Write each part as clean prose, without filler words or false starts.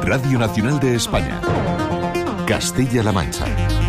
Radio Nacional de España. Castilla-La Mancha.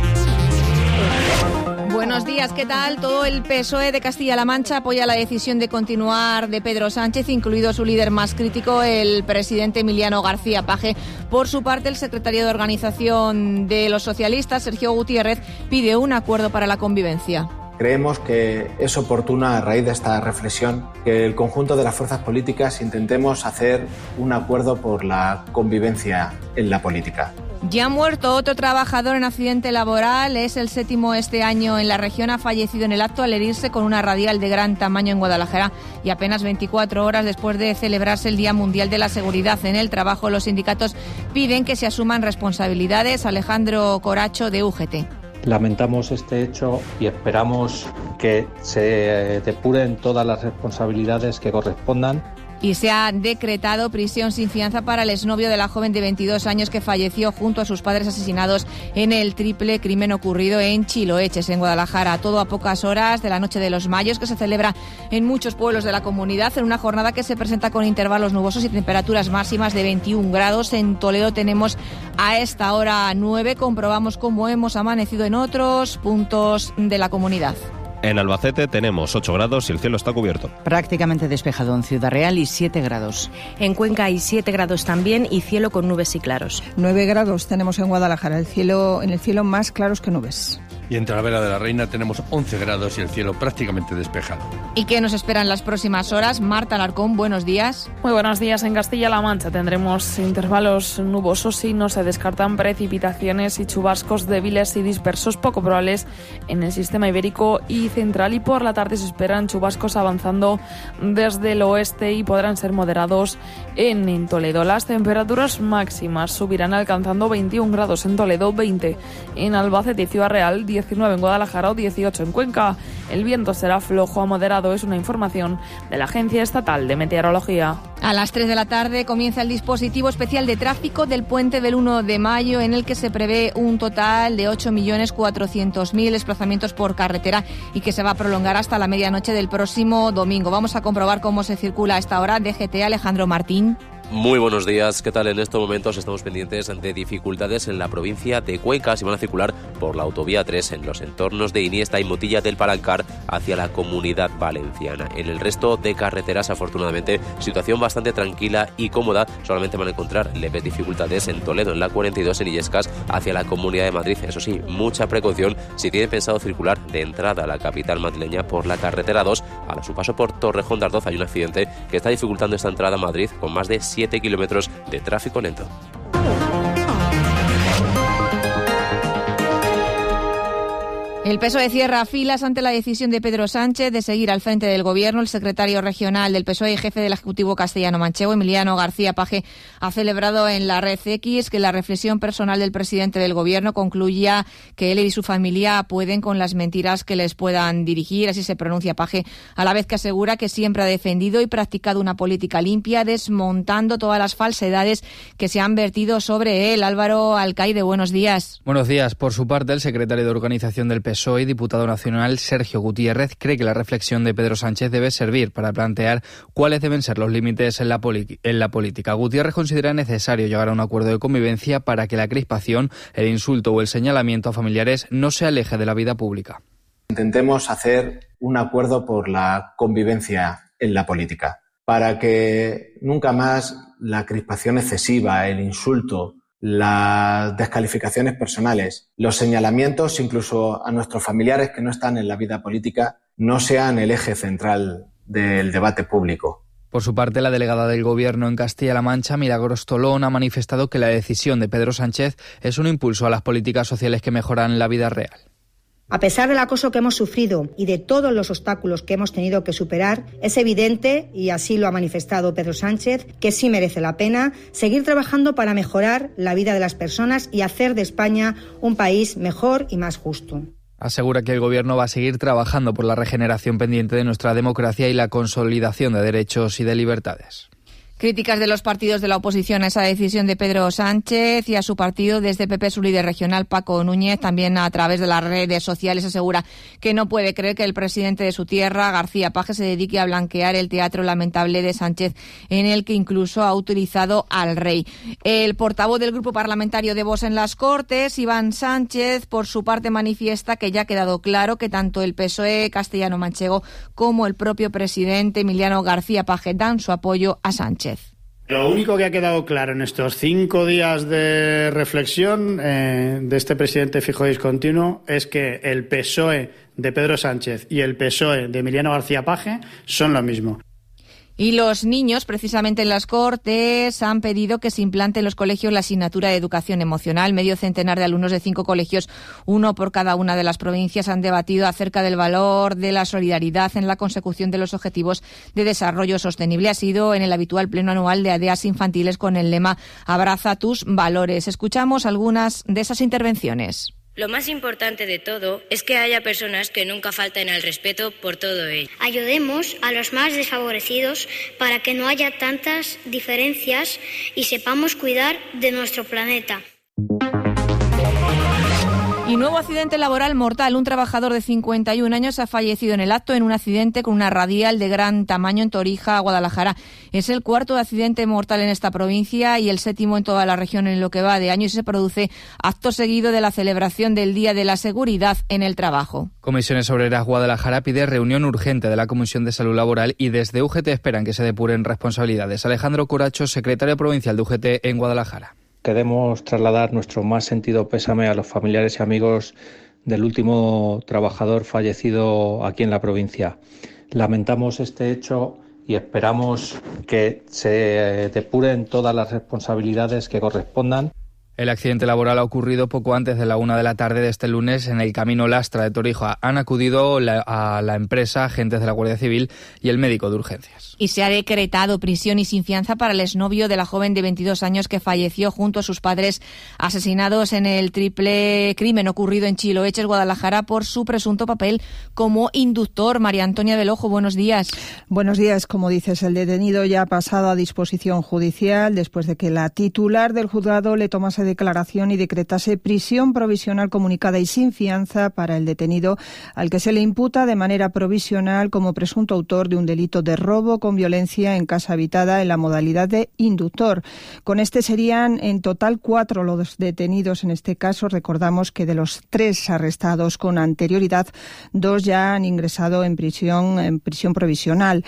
Buenos días, ¿qué tal? Todo el PSOE de Castilla-La Mancha apoya la decisión de continuar de Pedro Sánchez, incluido su líder más crítico, el presidente Emiliano García Paje. Por su parte, el secretario de Organización de los Socialistas, Sergio Gutiérrez, pide un acuerdo para la convivencia. Creemos que es oportuna, a raíz de esta reflexión, que el conjunto de las fuerzas políticas intentemos hacer un acuerdo por la convivencia en la política. Ya ha muerto otro trabajador en accidente laboral, es el 7º este año en la región, ha fallecido en el acto al herirse con una radial de gran tamaño en Guadalajara y apenas 24 horas después de celebrarse el Día Mundial de la Seguridad en el Trabajo. Los sindicatos piden que se asuman responsabilidades. Alejandro Coracho, de UGT. Lamentamos este hecho y esperamos que se depuren todas las responsabilidades que correspondan. Y se ha decretado prisión sin fianza para el exnovio de la joven de 22 años que falleció junto a sus padres asesinados en el triple crimen ocurrido en Chiloeches, en Guadalajara. Todo a pocas horas de la Noche de los Mayos, que se celebra en muchos pueblos de la comunidad, en una jornada que se presenta con intervalos nubosos y temperaturas máximas de 21 grados. En Toledo tenemos a esta hora 9. Comprobamos cómo hemos amanecido en otros puntos de la comunidad. En Albacete tenemos 8 grados y el cielo está cubierto. Prácticamente despejado en Ciudad Real y 7 grados. En Cuenca hay 7 grados también y cielo con nubes y claros. 9 grados tenemos en Guadalajara, en el cielo más claros que nubes. Y en Talavera de la Reina tenemos 11 grados y el cielo prácticamente despejado. ¿Y qué nos esperan las próximas horas? Marta Alarcón, buenos días. Muy buenos días. En Castilla-La Mancha tendremos intervalos nubosos y no se descartan precipitaciones y chubascos débiles y dispersos poco probables en el sistema ibérico y central. Y por la tarde se esperan chubascos avanzando desde el oeste y podrán ser moderados en Toledo. Las temperaturas máximas subirán alcanzando 21 grados en Toledo, 20 en Albacete y Ciudad Real, 19 en Guadalajara o 18 en Cuenca. El viento será flojo a moderado, es una información de la Agencia Estatal de Meteorología. A las 3 de la tarde comienza el dispositivo especial de tráfico del puente del 1 de mayo, en el que se prevé un total de 8.400.000 desplazamientos por carretera y que se va a prolongar hasta la medianoche del próximo domingo. Vamos a comprobar cómo se circula a esta hora. DGT, Alejandro Martín. Muy buenos días, ¿qué tal? En estos momentos estamos pendientes de dificultades en la provincia de Cuenca. Se van a circular por la autovía 3 en los entornos de Iniesta y Motilla del Palancar hacia la Comunidad Valenciana. En el resto de carreteras, afortunadamente, situación bastante tranquila y cómoda. Solamente van a encontrar leves dificultades en Toledo, en la 42 en Illescas hacia la Comunidad de Madrid. Eso sí, mucha precaución si tienen pensado circular de entrada a la capital madrileña por la carretera 2. A su paso por Torrejón de Ardoz hay un accidente que está dificultando esta entrada a Madrid con más de 7 kilómetros de tráfico lento. El PSOE cierra filas ante la decisión de Pedro Sánchez de seguir al frente del Gobierno. El secretario regional del PSOE y jefe del Ejecutivo castellano-manchego, Emiliano García Paje, ha celebrado en la red X que la reflexión personal del presidente del Gobierno concluya que él y su familia pueden con las mentiras que les puedan dirigir. Así se pronuncia Paje, a la vez que asegura que siempre ha defendido y practicado una política limpia, desmontando todas las falsedades que se han vertido sobre él. Álvaro Alcaide, buenos días. Buenos días. Por su parte, el secretario de Organización del PSOE y diputado nacional Sergio Gutiérrez cree que la reflexión de Pedro Sánchez debe servir para plantear cuáles deben ser los límites en la política. Gutiérrez considera necesario llegar a un acuerdo de convivencia para que la crispación, el insulto o el señalamiento a familiares no se aleje de la vida pública. Intentemos hacer un acuerdo por la convivencia en la política, para que nunca más la crispación excesiva, el insulto, las descalificaciones personales, los señalamientos incluso a nuestros familiares que no están en la vida política no sean el eje central del debate público. Por su parte, la delegada del Gobierno en Castilla-La Mancha, Milagros Tolón, ha manifestado que la decisión de Pedro Sánchez es un impulso a las políticas sociales que mejoran la vida real. A pesar del acoso que hemos sufrido y de todos los obstáculos que hemos tenido que superar, es evidente, y así lo ha manifestado Pedro Sánchez, que sí merece la pena seguir trabajando para mejorar la vida de las personas y hacer de España un país mejor y más justo. Asegura que el Gobierno va a seguir trabajando por la regeneración pendiente de nuestra democracia y la consolidación de derechos y de libertades. Críticas de los partidos de la oposición a esa decisión de Pedro Sánchez y a su partido. Desde PP, su líder regional, Paco Núñez, también a través de las redes sociales, asegura que no puede creer que el presidente de su tierra, García Paje, se dedique a blanquear el teatro lamentable de Sánchez, en el que incluso ha utilizado al rey. El portavoz del grupo parlamentario de Vox en las Cortes, Iván Sánchez, por su parte manifiesta que ya ha quedado claro que tanto el PSOE castellano-manchego como el propio presidente Emiliano García Paje dan su apoyo a Sánchez. Lo único que ha quedado claro en estos 5 días de reflexión de este presidente fijo y discontinuo es que el PSOE de Pedro Sánchez y el PSOE de Emiliano García Paje son lo mismo. Y los niños, precisamente en las Cortes, han pedido que se implante en los colegios la asignatura de educación emocional. Medio centenar de alumnos de 5 colegios, uno por cada una de las provincias, han debatido acerca del valor de la solidaridad en la consecución de los objetivos de desarrollo sostenible. Ha sido en el habitual pleno anual de ADEAS infantiles con el lema Abraza tus valores. Escuchamos algunas de esas intervenciones. Lo más importante de todo es que haya personas que nunca falten al respeto por todo ello. Ayudemos a los más desfavorecidos para que no haya tantas diferencias y sepamos cuidar de nuestro planeta. Y nuevo accidente laboral mortal. Un trabajador de 51 años ha fallecido en el acto en un accidente con una radial de gran tamaño en Torija, Guadalajara. Es el 4º accidente mortal en esta provincia y el 7º en toda la región en lo que va de año, y se produce acto seguido de la celebración del Día de la Seguridad en el Trabajo. Comisiones Obreras Guadalajara pide reunión urgente de la Comisión de Salud Laboral y desde UGT esperan que se depuren responsabilidades. Alejandro Curacho, secretario provincial de UGT en Guadalajara. Queremos trasladar nuestro más sentido pésame a los familiares y amigos del último trabajador fallecido aquí en la provincia. Lamentamos este hecho y esperamos que se depuren todas las responsabilidades que correspondan. El accidente laboral ha ocurrido poco antes de la 1 de la tarde de este lunes en el camino Lastra de Torija. Han acudido a la empresa agentes de la Guardia Civil y el médico de urgencias. Y se ha decretado prisión y sin fianza para el exnovio de la joven de 22 años que falleció junto a sus padres asesinados en el triple crimen ocurrido en Chiloeches, Guadalajara, por su presunto papel como inductor. María Antonia Belojo, buenos días. Buenos días. Como dices, el detenido ya ha pasado a disposición judicial después de que la titular del juzgado le tomase declaración y decretase prisión provisional comunicada y sin fianza para el detenido, al que se le imputa de manera provisional como presunto autor de un delito de robo con violencia en casa habitada en la modalidad de inductor. Con este serían en total 4 los detenidos en este caso. Recordamos que de los 3 arrestados con anterioridad, 2 ya han ingresado en prisión provisional.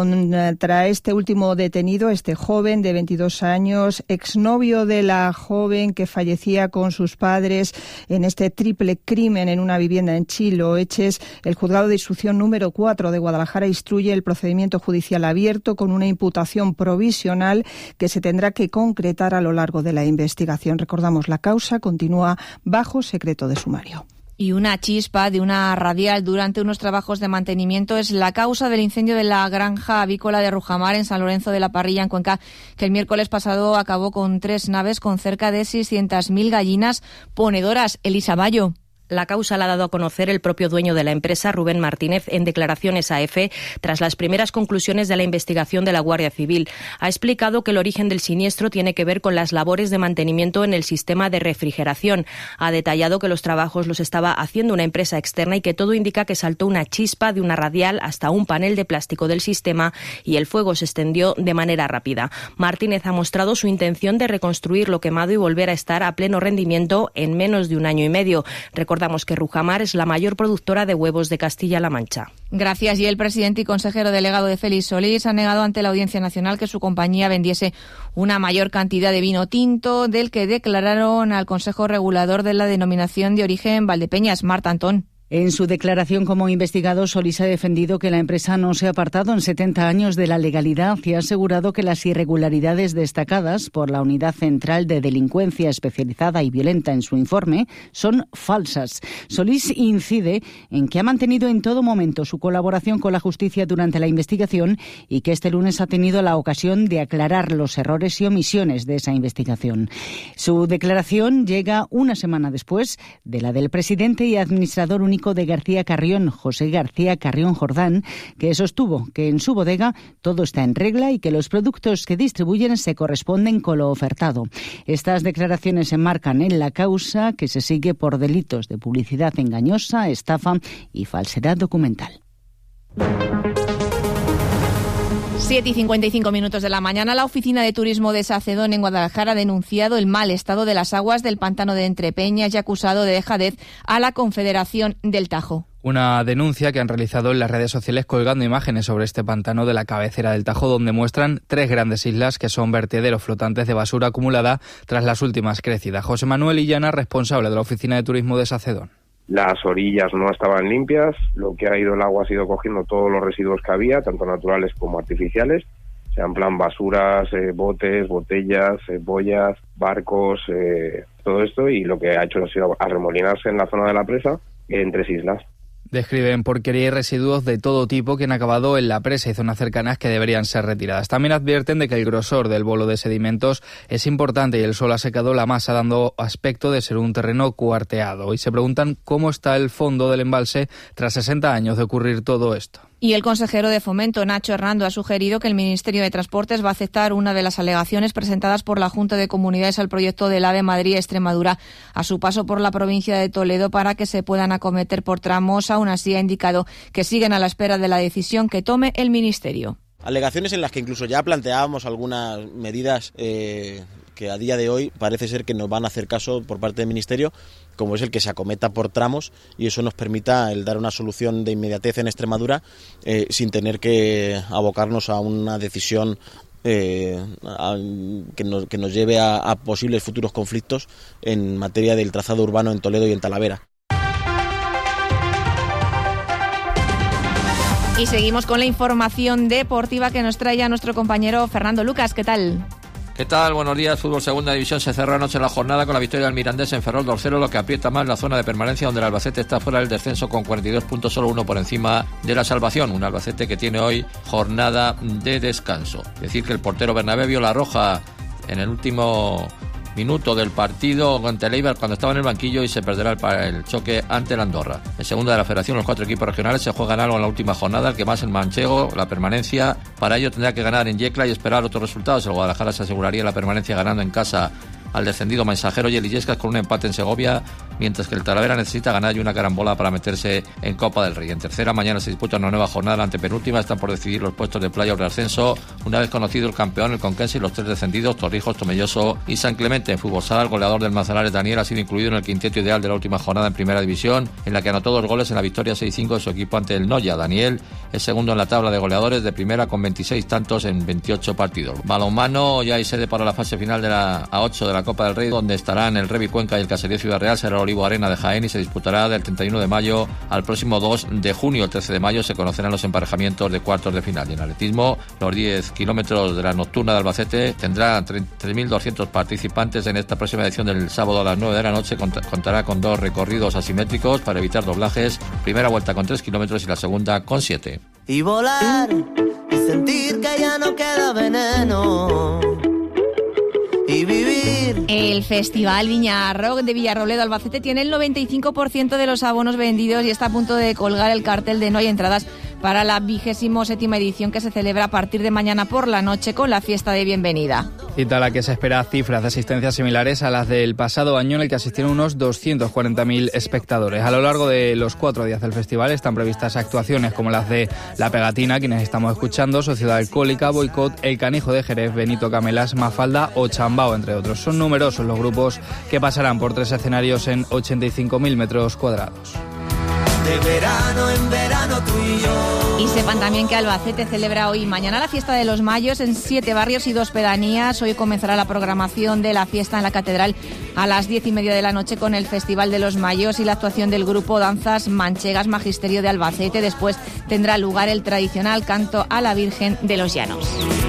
Contra este último detenido, este joven de 22 años, exnovio de la joven que fallecía con sus padres en este triple crimen en una vivienda en Chiloeches, el juzgado de instrucción número 4 de Guadalajara instruye el procedimiento judicial abierto con una imputación provisional que se tendrá que concretar a lo largo de la investigación. Recordamos, la causa continúa bajo secreto de sumario. Y una chispa de una radial durante unos trabajos de mantenimiento es la causa del incendio de la granja avícola de Rujamar en San Lorenzo de la Parrilla, en Cuenca, que el miércoles pasado acabó con 3 naves con cerca de 600.000 gallinas ponedoras. Elisa Bayo. La causa la ha dado a conocer el propio dueño de la empresa, Rubén Martínez, en declaraciones a EFE, tras las primeras conclusiones de la investigación de la Guardia Civil. Ha explicado que el origen del siniestro tiene que ver con las labores de mantenimiento en el sistema de refrigeración. Ha detallado que los trabajos los estaba haciendo una empresa externa y que todo indica que saltó una chispa de una radial hasta un panel de plástico del sistema y el fuego se extendió de manera rápida. Martínez ha mostrado su intención de reconstruir lo quemado y volver a estar a pleno rendimiento en menos de 1 año y medio. Recordamos que Rujamar es la mayor productora de huevos de Castilla-La Mancha. Gracias. Y el presidente y consejero delegado de Félix Solís ha negado ante la Audiencia Nacional que su compañía vendiese una mayor cantidad de vino tinto del que declararon al Consejo Regulador de la Denominación de Origen Valdepeñas. Marta Antón. En su declaración como investigado, Solís ha defendido que la empresa no se ha apartado en 70 años de la legalidad y ha asegurado que las irregularidades destacadas por la Unidad Central de Delincuencia Especializada y Violenta en su informe son falsas. Solís incide en que ha mantenido en todo momento su colaboración con la justicia durante la investigación y que este lunes ha tenido la ocasión de aclarar los errores y omisiones de esa investigación. Su declaración llega una semana después de la del presidente y administrador único técnico de García Carrión, José García Carrión Jordán, que sostuvo que en su bodega todo está en regla y que los productos que distribuyen se corresponden con lo ofertado. Estas declaraciones se enmarcan en la causa que se sigue por delitos de publicidad engañosa, estafa y falsedad documental. 7:55 de la mañana, la Oficina de Turismo de Sacedón en Guadalajara ha denunciado el mal estado de las aguas del pantano de Entrepeñas y acusado de dejadez a la Confederación del Tajo. Una denuncia que han realizado en las redes sociales colgando imágenes sobre este pantano de la cabecera del Tajo, donde muestran 3 grandes islas que son vertederos flotantes de basura acumulada tras las últimas crecidas. José Manuel Illana, responsable de la Oficina de Turismo de Sacedón. Las orillas no estaban limpias, lo que ha ido el agua ha sido cogiendo todos los residuos que había, tanto naturales como artificiales, o sea, en plan basuras, botes, botellas, boyas, barcos, todo esto, y lo que ha hecho ha sido arremolinarse en la zona de la presa en 3 islas. Describen porquería y residuos de todo tipo que han acabado en la presa y zonas cercanas que deberían ser retiradas. También advierten de que el grosor del bolo de sedimentos es importante y el sol ha secado la masa, dando aspecto de ser un terreno cuarteado. Y se preguntan cómo está el fondo del embalse tras 60 años de ocurrir todo esto. Y el consejero de Fomento, Nacho Hernando, ha sugerido que el Ministerio de Transportes va a aceptar una de las alegaciones presentadas por la Junta de Comunidades al proyecto del AVE Madrid-Extremadura a su paso por la provincia de Toledo para que se puedan acometer por tramos. Aún así ha indicado que siguen a la espera de la decisión que tome el Ministerio. Alegaciones en las que incluso ya planteábamos algunas medidas que a día de hoy parece ser que nos van a hacer caso por parte del Ministerio, como es el que se acometa por tramos y eso nos permita el dar una solución de inmediatez en Extremadura sin tener que abocarnos a una decisión que nos lleve a posibles futuros conflictos en materia del trazado urbano en Toledo y en Talavera. Y seguimos con la información deportiva que nos trae ya nuestro compañero Fernando Lucas. ¿Qué tal? ¿Qué tal? Buenos días. Fútbol Segunda División se cerró anoche la jornada con la victoria del Mirandés en Ferrol 2-0, lo que aprieta más la zona de permanencia, donde el Albacete está fuera del descenso con 42 puntos, solo 1 por encima de la salvación. Un Albacete que tiene hoy jornada de descanso. Decir que el portero Bernabé vio la roja en el último minuto del partido ante el Eibar cuando estaba en el banquillo y se perderá el choque ante el Andorra. En segunda de la Federación, los 4 equipos regionales se juegan algo en la última jornada, el que más el manchego, la permanencia. Para ello tendrá que ganar en Yecla y esperar otros resultados. El Guadalajara se aseguraría la permanencia ganando en casa al descendido Mensajero y el Illescas con un empate en Segovia, mientras que el Talavera necesita ganar y una carambola para meterse en Copa del Rey. En tercera, mañana se disputa una nueva jornada, la antepenúltima. Están por decidir los puestos de playoff de ascenso, una vez conocido el campeón, el Conquense, y los 3 descendidos, Torrijos, Tomelloso y San Clemente. En fútbol sala, el goleador del Manzanares, Daniel, ha sido incluido en el quinteto ideal de la última jornada en Primera División, en la que anotó 2 goles en la victoria 6-5 de su equipo ante el Noya. Daniel es segundo en la tabla de goleadores de primera con 26 tantos en 28 partidos. Balonmano, ya hay sede para la fase final de la A8 de la Copa del Rey, donde estarán el Revi Cuenca y el Caserío Ciudad Real. Será el Olivo Arena de Jaén y se disputará del 31 de mayo al próximo 2 de junio. El 13 de mayo se conocerán los emparejamientos de cuartos de final. Y en atletismo, los 10 kilómetros de la nocturna de Albacete tendrá 3.200 participantes en esta próxima edición del sábado a las 9 de la noche. Contará con 2 recorridos asimétricos para evitar doblajes. Primera vuelta con 3 kilómetros y la segunda con 7. Y volar y sentir que ya no queda veneno. Y vivir. El Festival Viña Rock de Villarrobledo Albacete tiene el 95% de los abonos vendidos y está a punto de colgar el cartel de no hay entradas para la 27ª edición que se celebra a partir de mañana por la noche con la fiesta de bienvenida. Cita a la que se espera cifras de asistencia similares a las del pasado año, en el que asistieron unos 240.000 espectadores. A lo largo de los 4 días del festival están previstas actuaciones como las de La Pegatina, quienes estamos escuchando, Sociedad Alcohólica, Boicot, El Canijo de Jerez, Benito Camelas, Mafalda o Chambao, entre otros. Son numerosos los grupos que pasarán por 3 escenarios en 85.000 metros cuadrados. De verano en verano tú y yo. Y sepan también que Albacete celebra hoy y mañana la fiesta de los Mayos en 7 barrios y 2 pedanías. Hoy comenzará la programación de la fiesta en la Catedral a las 10:30 de la noche con el Festival de los Mayos y la actuación del grupo Danzas Manchegas Magisterio de Albacete. Después tendrá lugar el tradicional canto a la Virgen de los Llanos.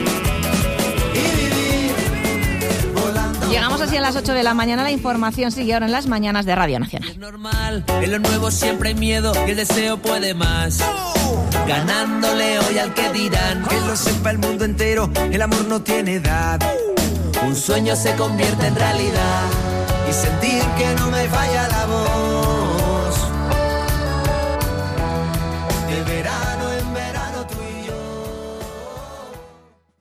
Llegamos así a las 8 de la mañana. La información sigue ahora en las mañanas de Radio Nacional. Es normal, en lo nuevo siempre hay miedo y el deseo puede más. Ganándole hoy al que dirán. Que lo sepa el mundo entero, el amor no tiene edad. Un sueño se convierte en realidad y sentir que no me falla la voz.